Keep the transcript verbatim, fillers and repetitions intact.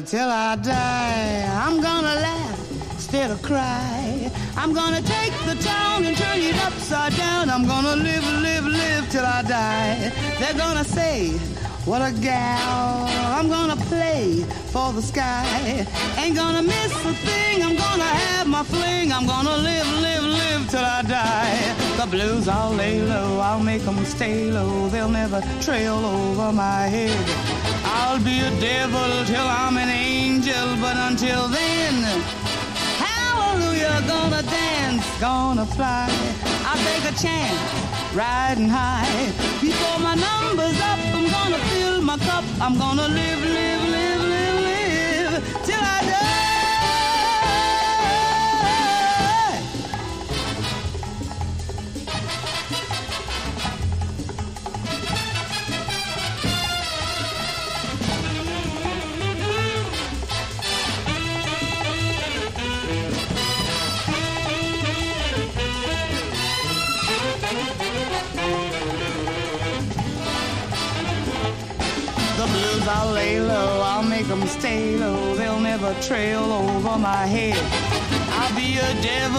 till I die. I'm gonna laugh instead of cry. I'm gonna take the town and turn it upside down. I'm gonna live, live, live till I die. They're gonna say, what a gal. I'm gonna play for the sky. Ain't gonna miss a thing. I'm gonna have my fling. I'm gonna live, live, live till I die. The blues I'll lay low, I'll make them stay low. They'll never trail over my head. I'll be a devil till I'm an angel, but until then, hallelujah, gonna dance, gonna fly. I'll take a chance, riding high. Before my number's up, I'm gonna fill my cup. I'm gonna live, live, live, live, live till I die. I'll lay low, I'll make them stay low. They'll never trail over my head. I'll be a devil